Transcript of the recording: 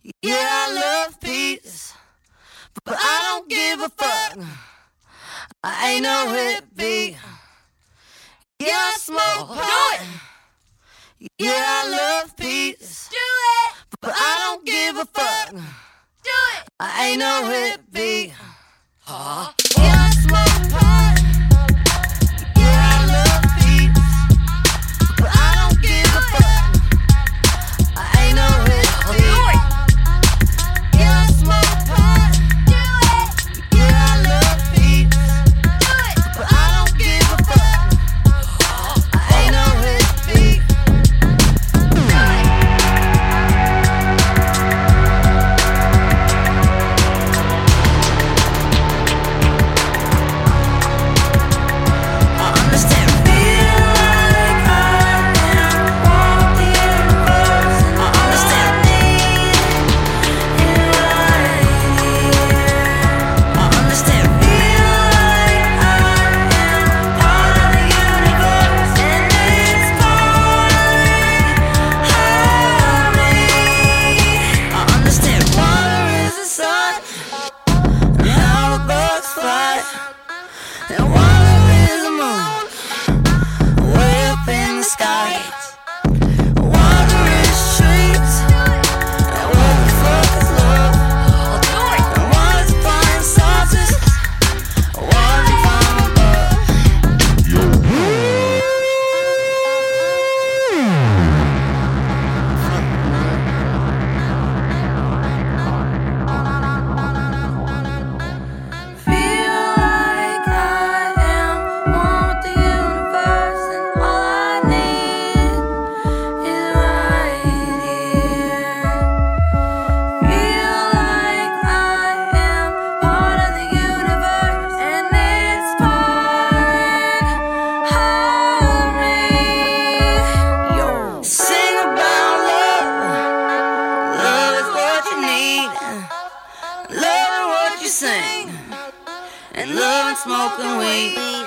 Yeah, I love peace, but I don't give a fuck. I ain't no hippie. Yeah, I smoke pot. Yeah, I love peace. Do it! But I don't give a fuck. Do it! I ain't no hippie. Huh? Yeah, I smoke pot. Yeah, I love peace. But I don't give a fuck. I ain't no hippie. Yeah, I smoke pot. Do it! Yeah, I love peace. Do it! But I don't give a fuck. I ain't no hippie. And water is the moon, way up in the sky. Water is trees, and what the fuck is love? And water's flying saucers, water from above. Feel like I am one with the universe, and all I need is right here. Feel like I am part of the universe, and it's pouring on me. Yo, sing about love. Love is what you need. Love is what you sing. And love and smoking weed.